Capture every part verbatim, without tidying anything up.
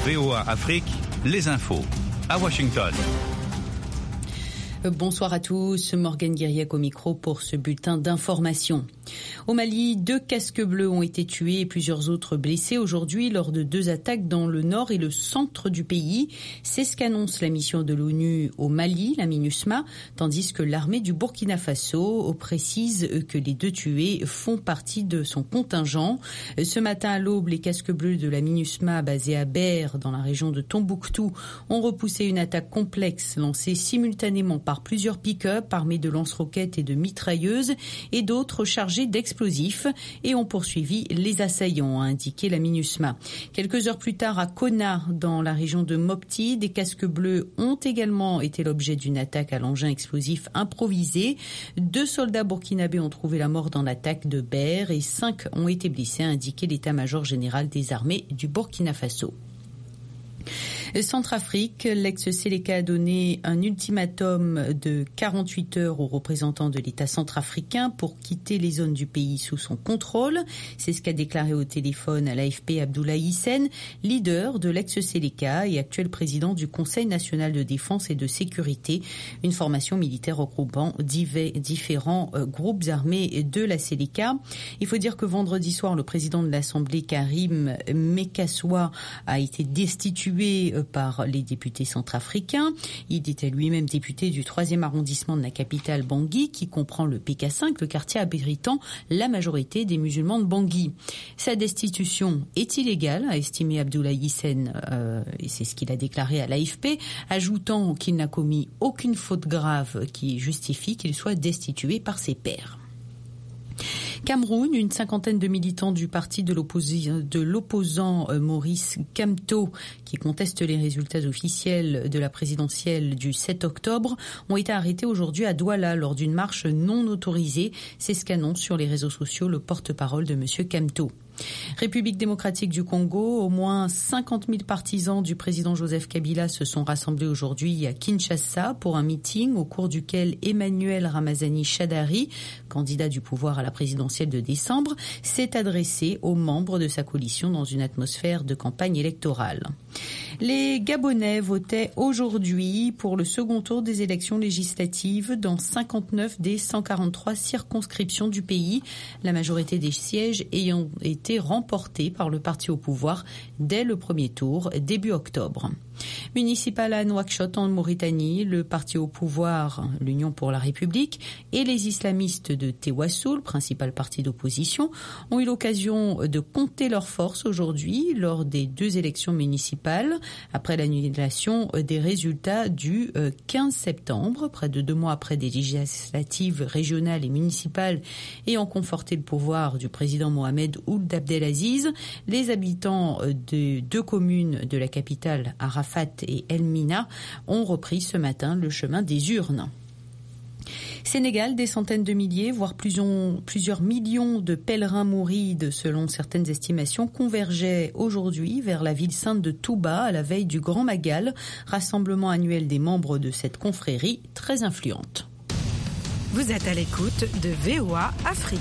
V O A Afrique, les infos. À Washington. Bonsoir à tous, Morgane Guiriec au micro pour ce bulletin d'information. Au Mali, deux casques bleus ont été tués et plusieurs autres blessés aujourd'hui lors de deux attaques dans le nord et le centre du pays. C'est ce qu'annonce la mission de l'ONU au Mali, la MINUSMA, tandis que l'armée du Burkina Faso précise que les deux tués font partie de son contingent. Ce matin à l'aube, les casques bleus de la MINUSMA basés à Ber, dans la région de Tombouctou, ont repoussé une attaque complexe lancée simultanément par par plusieurs pick-up armés de lance-roquettes et de mitrailleuses et d'autres chargés d'explosifs et ont poursuivi les assaillants, a indiqué la MINUSMA. Quelques heures plus tard, à Konna, dans la région de Mopti, des casques bleus ont également été l'objet d'une attaque à l'engin explosif improvisé. Deux soldats burkinabés ont trouvé la mort dans l'attaque de Ber et cinq ont été blessés, a indiqué l'état-major général des armées du Burkina Faso. Centrafrique, l'ex-Séléka a donné un ultimatum de quarante-huit heures aux représentants de l'État centrafricain pour quitter les zones du pays sous son contrôle. C'est ce qu'a déclaré au téléphone à l'A F P Abdoulaye Hissène, leader de l'ex-Séléka et actuel président du Conseil national de défense et de sécurité, une formation militaire regroupant différents groupes armés de la Séléka. Il faut dire que vendredi soir, le président de l'Assemblée, Karim Mekassoua, a été destitué par les députés centrafricains. Il était lui-même député du troisième arrondissement de la capitale Bangui, qui comprend le P K cinq, le quartier abritant la majorité des musulmans de Bangui. Sa destitution est illégale, a estimé Abdoulaye Hissène, euh, et c'est ce qu'il a déclaré à l'A F P, ajoutant qu'il n'a commis aucune faute grave qui justifie qu'il soit destitué par ses pairs. Cameroun, une cinquantaine de militants du parti de, de l'opposant Maurice Kamto, qui conteste les résultats officiels de la présidentielle du sept octobre, ont été arrêtés aujourd'hui à Douala lors d'une marche non autorisée. C'est ce qu'annonce sur les réseaux sociaux le porte-parole de M. Kamto. République démocratique du Congo, au moins cinquante mille partisans du président Joseph Kabila se sont rassemblés aujourd'hui à Kinshasa pour un meeting au cours duquel Emmanuel Ramazani Shadari, candidat du pouvoir à la présidentielle de décembre, s'est adressé aux membres de sa coalition dans une atmosphère de campagne électorale. Les Gabonais votaient aujourd'hui pour le second tour des élections législatives dans cinquante-neuf des cent quarante-trois circonscriptions du pays, la majorité des sièges ayant été remportés par le parti au pouvoir dès le premier tour, début octobre. Municipal à Nouakchott en Mauritanie, le parti au pouvoir, l'Union pour la République, et les islamistes de Tewassoul, principal parti d'opposition, ont eu l'occasion de compter leurs forces aujourd'hui lors des deux élections municipales, après l'annulation des résultats du quinze septembre, près de deux mois après des législatives régionales et municipales ayant conforté le pouvoir du président Mohamed Ould Abdelaziz. Les habitants de deux communes de la capitale, Arafat et El Mina, ont repris ce matin le chemin des urnes. Sénégal, des centaines de milliers, voire plusieurs, plusieurs millions de pèlerins mourides, selon certaines estimations, convergeaient aujourd'hui vers la ville sainte de Touba à la veille du Grand Magal, rassemblement annuel des membres de cette confrérie très influente. Vous êtes à l'écoute de V O A Afrique.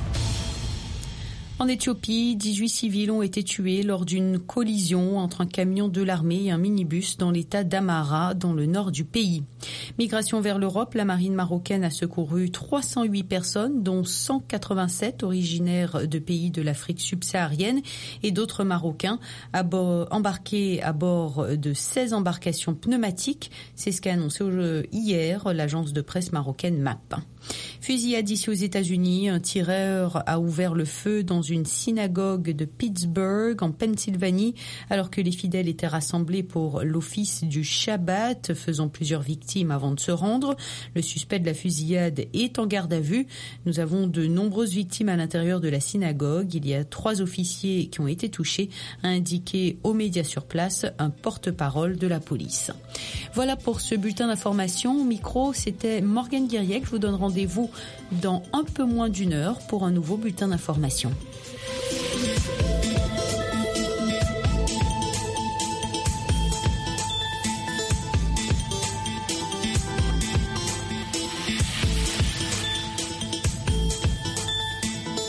En Éthiopie, dix-huit civils ont été tués lors d'une collision entre un camion de l'armée et un minibus dans l'état d'Amara, dans le nord du pays. Migration vers l'Europe, la marine marocaine a secouru trois cent huit personnes, dont cent quatre-vingt-sept originaires de pays de l'Afrique subsaharienne et d'autres Marocains à bord, embarqués à bord de seize embarcations pneumatiques. C'est ce qu'a annoncé hier l'agence de presse marocaine M A P. Fusillade ici aux États-Unis, un tireur a ouvert le feu dans une synagogue de Pittsburgh, en Pennsylvanie, alors que les fidèles étaient rassemblés pour l'office du Shabbat, faisant plusieurs victimes avant de se rendre. Le suspect de la fusillade est en garde à vue. Nous avons de nombreuses victimes à l'intérieur de la synagogue. Il y a trois officiers qui ont été touchés, a indiqué aux médias sur place un porte-parole de la police. Voilà pour ce bulletin d'information. Au micro, c'était Morgane Guiriec. Je vous donne rendez-vous dans un peu moins d'une heure pour un nouveau bulletin d'information.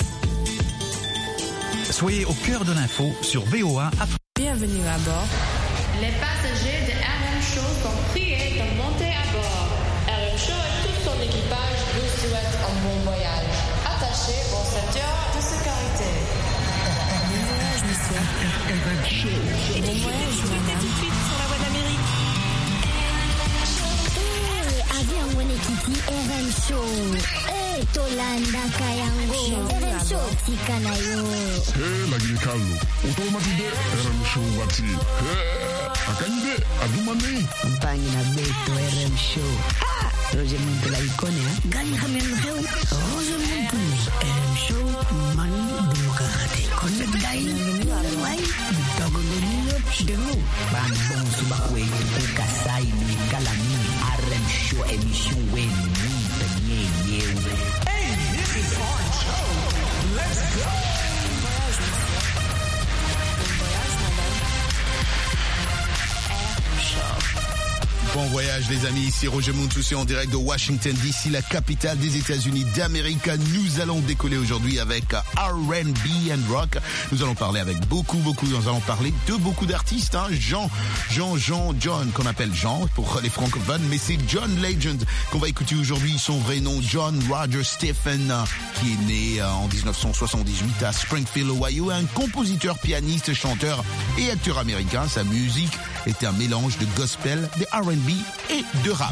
Soyez au cœur de l'info sur V O A Afrique. Bienvenue à bord. Les passagers de R M Show sont priés de monter à bord. R M Show et tout son équipage vous souhaitent un bon voyage. Attachez vos ceintures de sécurité. Bon voyage, monsieur. R M Show. Et bon voyage, madame. Tout de suite sur la voie d'Amérique. Eh, avion mwenyekiti R M Show. Eh, tolanda kayango. R M Show tika na yo. Eh, lakini Carlo, utomatide R M Show wati. Eh, akanyide adumani. Mpangi na beto R M Show. Ah, Roger Muntu la ikone ha. Gani kami mreu. Roger Muntu. R M Show mani demokrate. Connect guy. Wai. Dogo nyo chidemu. Bambon subakwe kuka sai ni kalami. R M Show emission wen muntu nye yewe. Hey, this is our show. Let's go. Bon voyage les amis, ici Roger Montoussé en direct de Washington D C, la capitale des États-Unis d'Amérique. Nous allons décoller aujourd'hui avec R and B and rock. Nous allons parler avec beaucoup, beaucoup, nous allons parler de beaucoup d'artistes. Hein. Jean, Jean, Jean, John, qu'on appelle Jean pour les francophones, mais c'est John Legend qu'on va écouter aujourd'hui. Son vrai nom, John Roger Stephen, qui est né en dix-neuf cent soixante-dix-huit à Springfield, Ohio, un compositeur, pianiste, chanteur et acteur américain. Sa musique est un mélange de gospel, de R and B et de rap.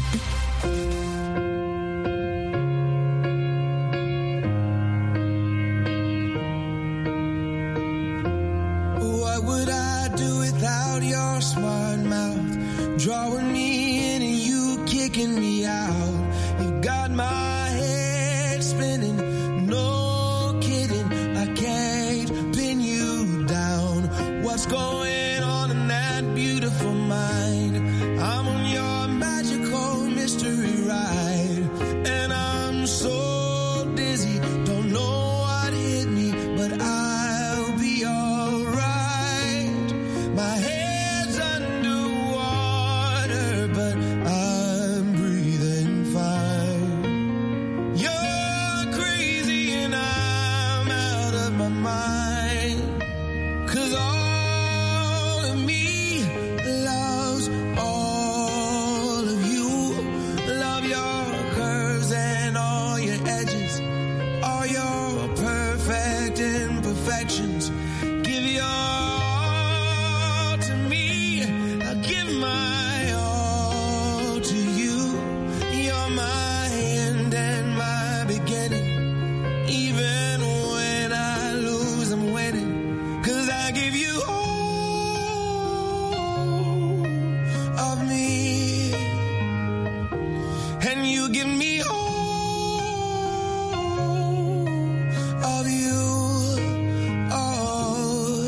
What would I do without your smart mouth? Drawing me in and you kicking me out. You got my head spinning, no kidding. I can't pin you down. What's going on in that beautiful mind? I'm on your magical mystery ride, and I'm so dizzy, don't know what hit me, but I'll be alright. My head's underwater, but I'm breathing fine. You're crazy and I'm out of my mind, 'cause all of me loves all of you. Love your curves and all your edges, all your perfect imperfections. Give your all to me, I'll give my all to you. You're my end and my beginning. Even when I lose, I'm winning, 'cause I give you all of me, and you give me all of you. Oh,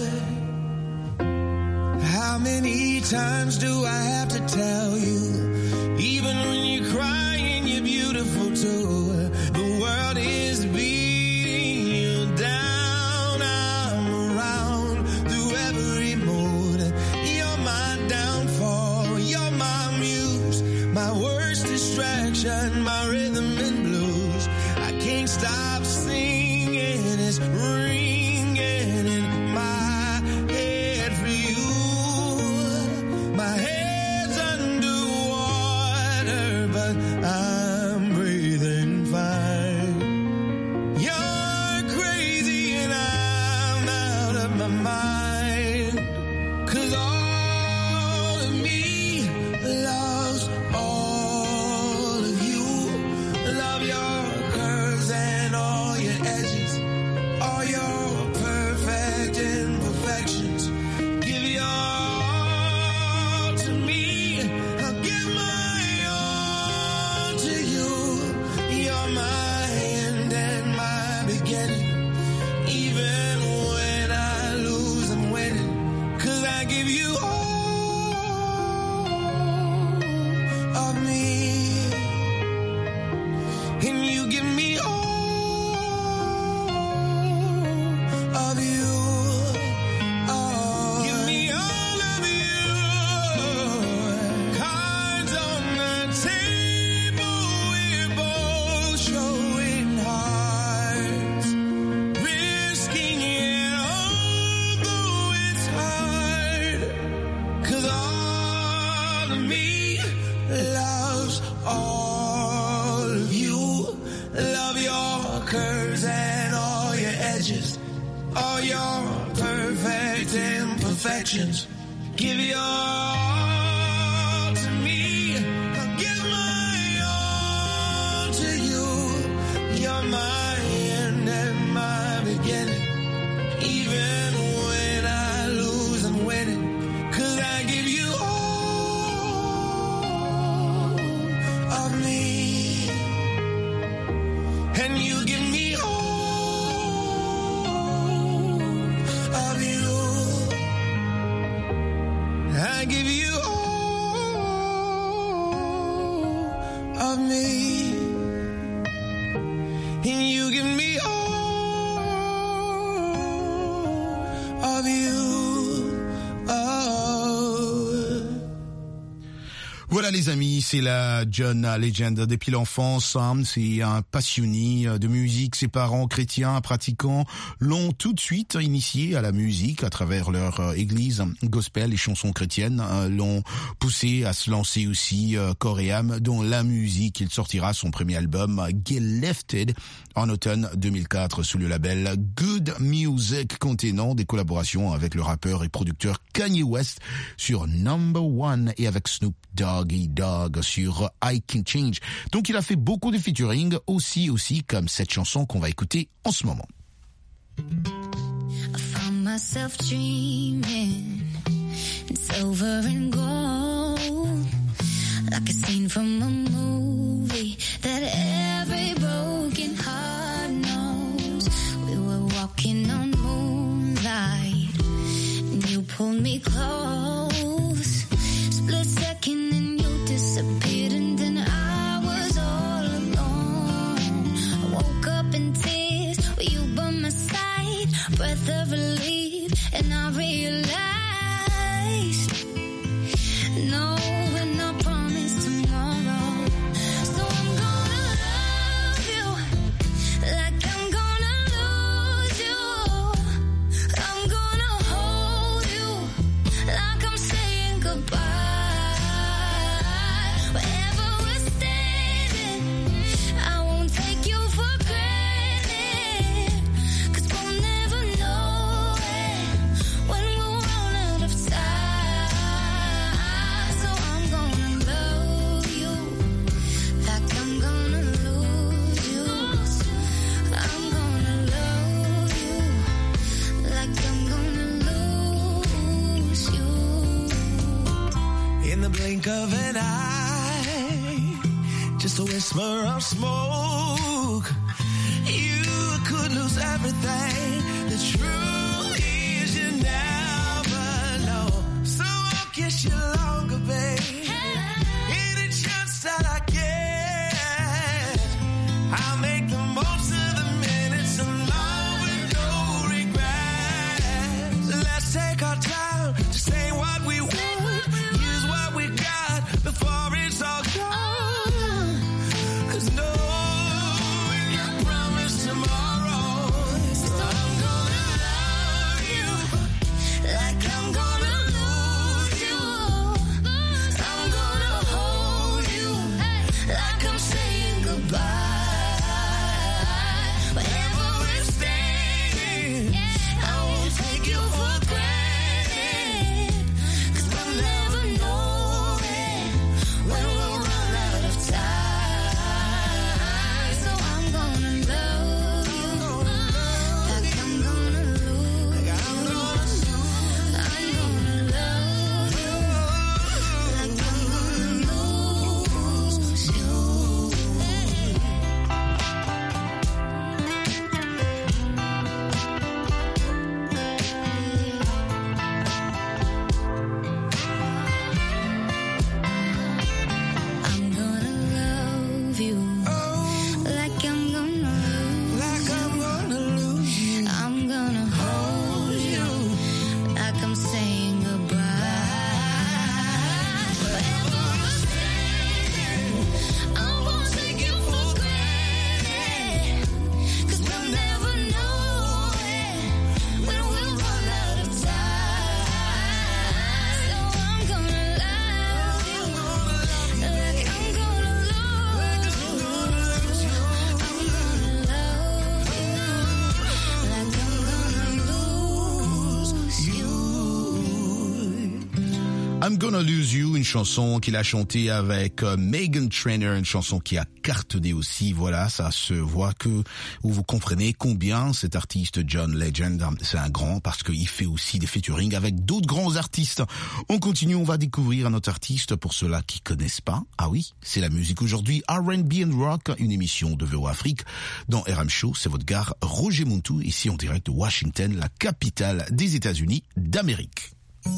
how many times do I have to tell you? Even when you're crying, you're beautiful too. The world is beating you down. I'm around through every mood. You're my downfall, you're my muse, my worst distraction, my rhythm and blues. I can't stop singing, it's ringing in my head for you. My head's underwater, but I'm breathing fine. You're crazy and I'm out of my mind, 'cause all of me loves all of you. Love your curves and all your edges, all your perfect imperfections. Give your all to me, I'll give my all to you. You're my end and my beginning. Even when I lose, I'm winning, 'cause I give you all of me, and you give me all of you. Oh, give me all of you. Cards on the table, we're both showing hearts, risking it, although it's hard. part of me loves all of you. Love your curves and all your edges, all your perfect imperfections. Give your all to me, I'll give my all to you. You're my end and my beginning. Even when I lose, I'm winning, 'cause I give you all of me, and you give me all of you. I give you all of me, and you give me all of you. Oh. Voilà les amis, c'est la John Legend. Depuis l'enfance, hein, c'est un passionné de musique. Ses parents chrétiens, pratiquants, l'ont tout de suite initié à la musique à travers leur euh, église gospel et chansons chrétiennes. Euh, l'ont poussé à se lancer aussi euh, corps et âme dans la musique. Il sortira son premier album Get Lifted en automne deux mille quatre sous le label Good Music, contenant des collaborations avec le rappeur et producteur Kanye West sur Number One et avec Snoop Doggy Dogg sur I Can Change. Donc il a fait beaucoup de featuring aussi aussi comme cette chanson qu'on va écouter en ce moment. I found myself dreaming in silver and gold, like a scene from a movie that every broken heart knows. We were walking on moonlight and you pulled me close. Split second and you disappeared, and then I was all alone. I woke up in tears with you by my side, breath of relief, and I realized no, we're not promised tomorrow. So I'm gonna love you like I'm gonna lose you. I'm gonna hold you like I'm saying goodbye. Wherever we're standing, I won't take you for granted, 'cause we'll never know it when we'll run out of time. So I'm gonna love you like I'm gonna lose you. I'm gonna love you like I'm gonna lose you. In the blink of an eye, just a whisper of smoke, you could lose everything. The truth is you never know. So I'll kiss you longer, babe. Any chance that I get, I'll make the most of the minutes alone with no regrets. Let's take our time to say what we want, use what we got before it's all gone. 'Cause no, we're not promised tomorrow. So I'm gonna love I'm Gonna Lose You, une chanson qu'il a chantée avec euh, Meghan Trainor, une chanson qui a cartonné aussi. Voilà, ça se voit que où vous comprenez combien cet artiste John Legend, c'est un grand parce qu'il fait aussi des featuring avec d'autres grands artistes. On continue, on va découvrir un autre artiste pour ceux-là qui connaissent pas. Ah oui, c'est la musique aujourd'hui, R and B and Rock, une émission de V O Afrique dans R M Show. C'est votre gars Roger Muntu, ici en direct de Washington, la capitale des États-Unis d'Amérique.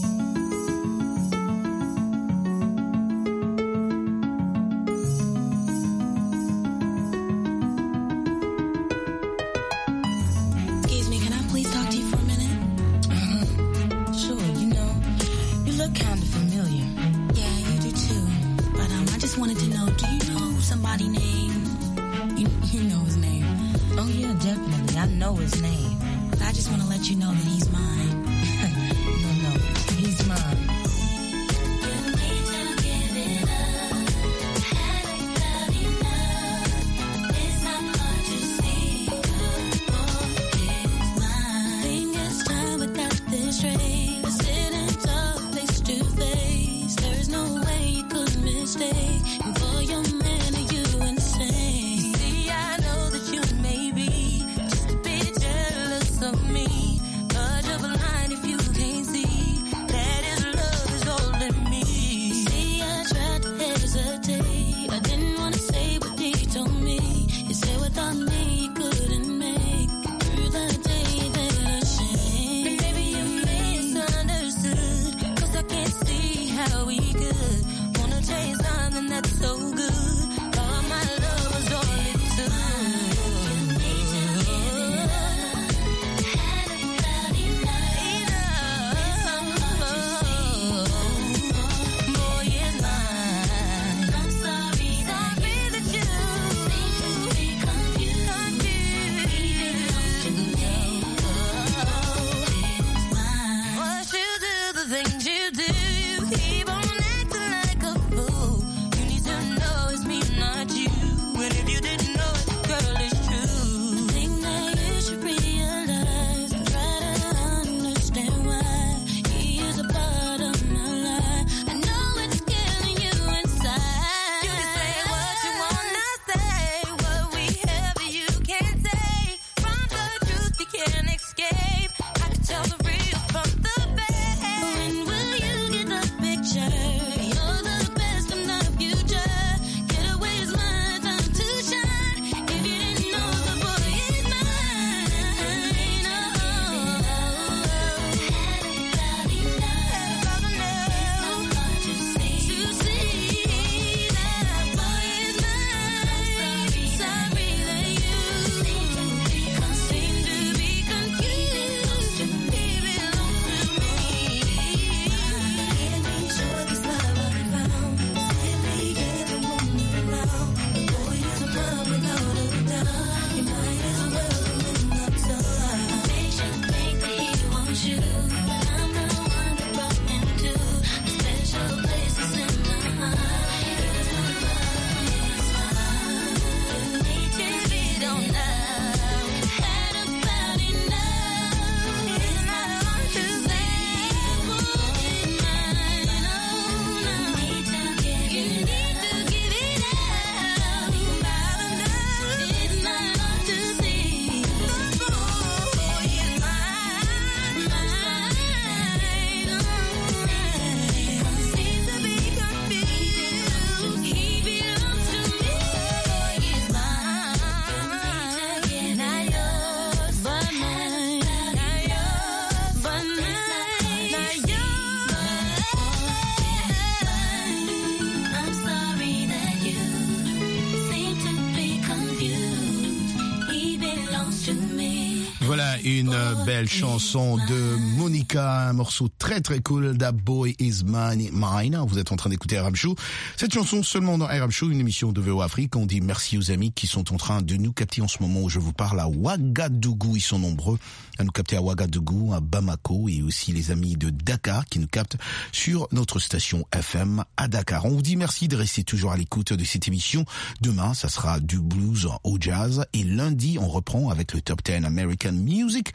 Voilà une belle chanson de Monica, un morceau très très cool, That Boy Is Mine. Vous êtes en train d'écouter R M Show. Cette chanson seulement dans R M Show, une émission de V O Afrique. On dit merci aux amis qui sont en train de nous capter en ce moment où je vous parle à Ouagadougou. Ils sont nombreux à nous capter à Ouagadougou, à Bamako et aussi les amis de Dakar qui nous captent sur notre station F M à Dakar. On vous dit merci de rester toujours à l'écoute de cette émission. Demain, ça sera du blues au jazz et lundi, on reprend avec le Top dix American Music.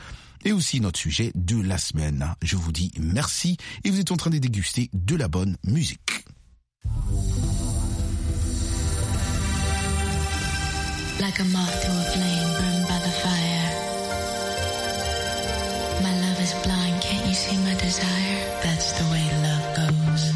et aussi notre sujet de la semaine. Je vous dis merci et vous êtes en train de déguster de la bonne musique. Like a moth to a flame burned by the fire. My love is blind, can't you see my desire? That's the way love goes.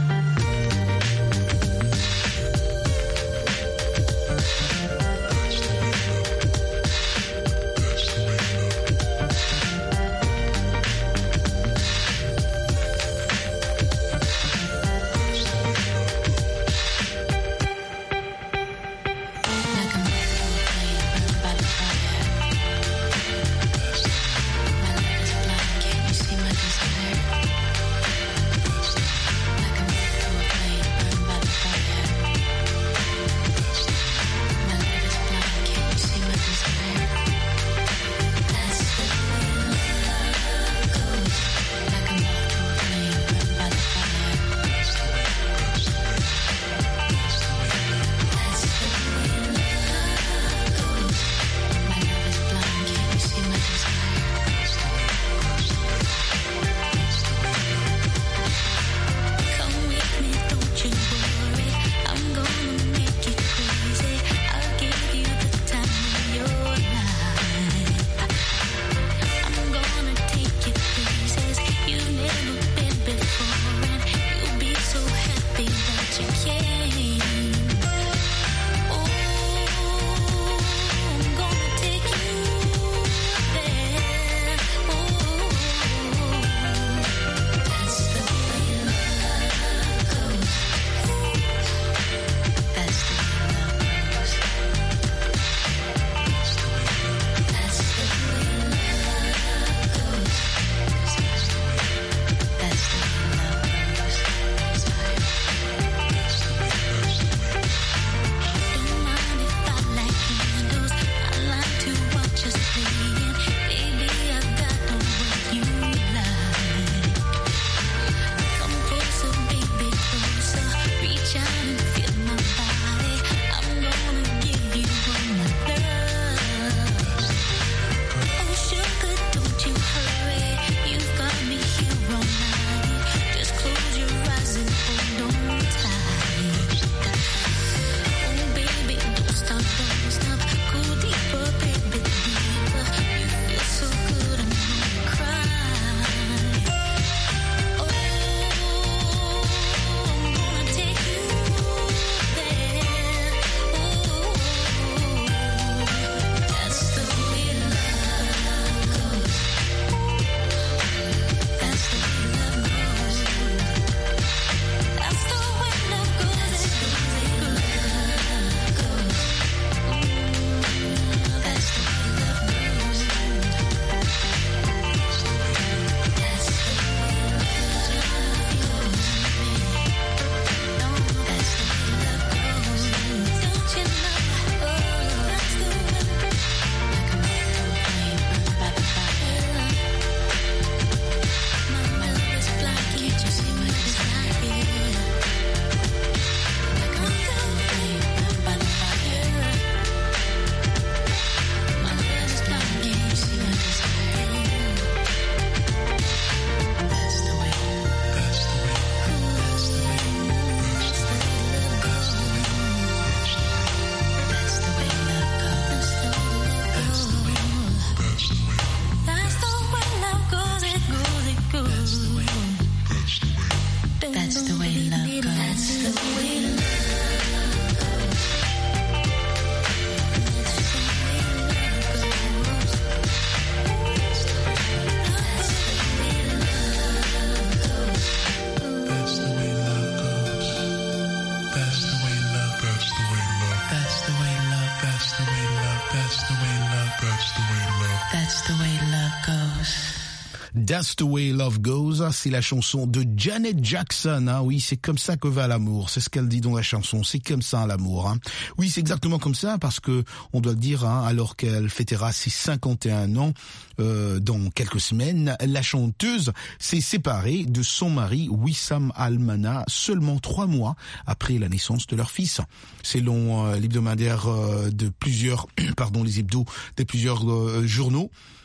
That's the way love goes, c'est la chanson de Janet Jackson. Hein. Oui, c'est comme ça que va l'amour. C'est ce qu'elle dit dans la chanson. C'est comme ça l'amour. Hein. Oui, c'est exactement comme ça parce que on doit le dire. Hein, alors qu'elle fêtera ses cinquante et un ans euh, dans quelques semaines, la chanteuse s'est séparée de son mari Wissam Al-Mana seulement trois mois après la naissance de leur fils. Selon euh, l'hebdomadaire euh, de plusieurs, pardon, les hebdos de plusieurs euh, journaux.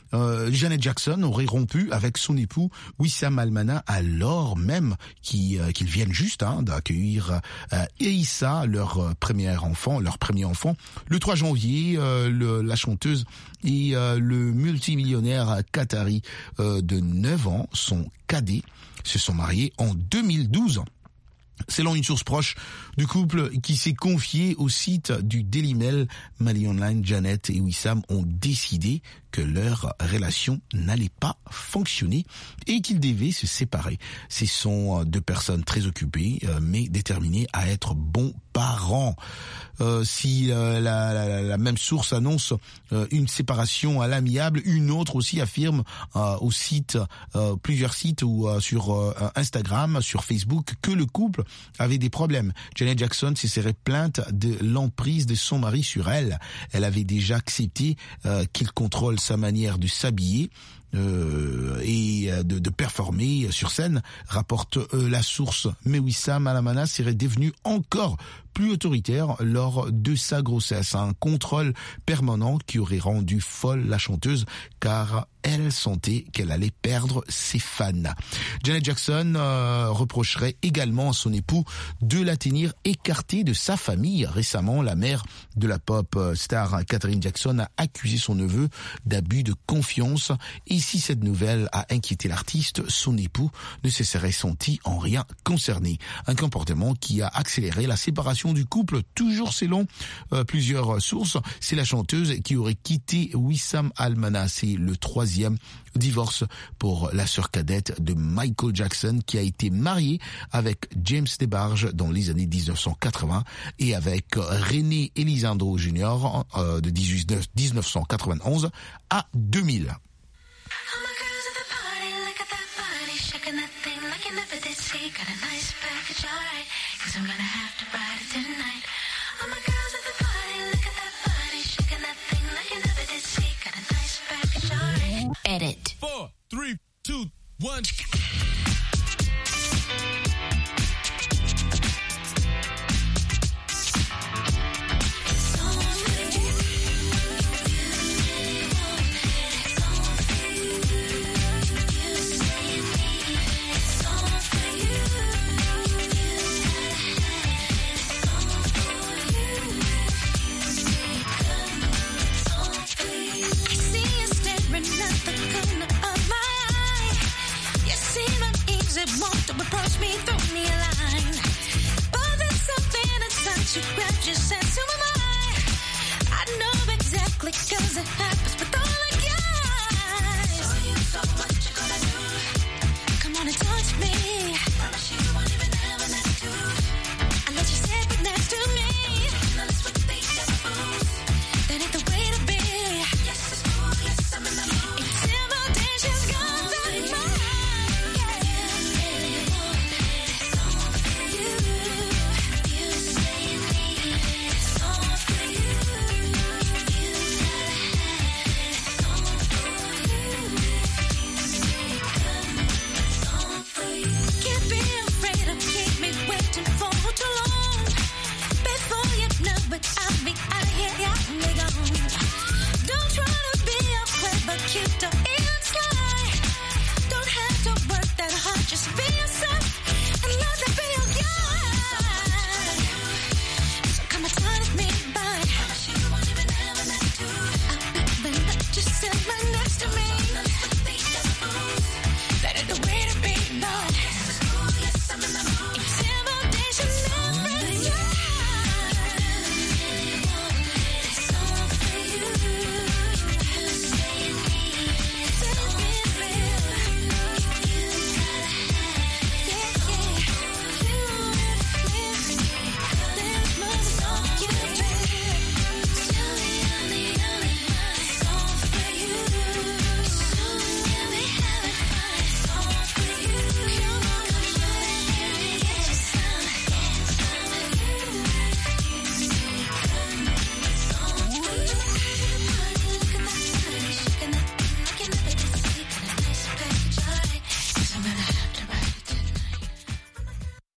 euh, Janet Jackson aurait rompu avec son époux Wissam Almana alors même qu'ils euh, qu'ils viennent juste hein, d'accueillir euh, Eissa, leur euh, premier enfant, leur premier enfant. Le trois janvier, euh, le, la chanteuse et euh, le multimillionnaire qatari euh, de neuf ans, son cadet, se sont mariés en deux mille douze. Selon une source proche du couple qui s'est confiée au site du Daily Mail, Mali Online, Janet et Wissam ont décidé que leur relation n'allait pas fonctionner et qu'ils devaient se séparer. Ce sont deux personnes très occupées, mais déterminées à être bons parents. Euh, si euh, la, la, la même source annonce euh, une séparation à l'amiable, une autre aussi affirme euh, au site, euh, plusieurs sites ou euh, sur euh, Instagram, sur Facebook, que le couple avait des problèmes. Janet Jackson s'est serrée plainte de l'emprise de son mari sur elle. Elle avait déjà accepté euh, qu'il contrôle sa manière de s'habiller euh, et de, de performer sur scène, rapporte euh, la source. Mais Wissam Almana serait devenu encore plus autoritaire lors de sa grossesse. Un contrôle permanent qui aurait rendu folle la chanteuse car elle sentait qu'elle allait perdre ses fans. Janet Jackson euh, reprocherait également à son époux de la tenir écartée de sa famille. Récemment, la mère de la pop star Catherine Jackson a accusé son neveu d'abus de confiance. Et si cette nouvelle a inquiété l'artiste, son époux ne se serait senti en rien concerné. Un comportement qui a accéléré la séparation du couple. Toujours selon euh, plusieurs sources, c'est la chanteuse qui aurait quitté Wissam Almana. C'est le troisième divorce pour la sœur cadette de Michael Jackson, qui a été mariée avec James DeBarge dans les années dix-neuf cent quatre-vingts et avec René Elisandro Junior euh, de dix-neuf cent quatre-vingt-onze à deux mille. Edit. Four, three, two, one. Want to approach me, throw me a line, but there's something inside you grabs your sense of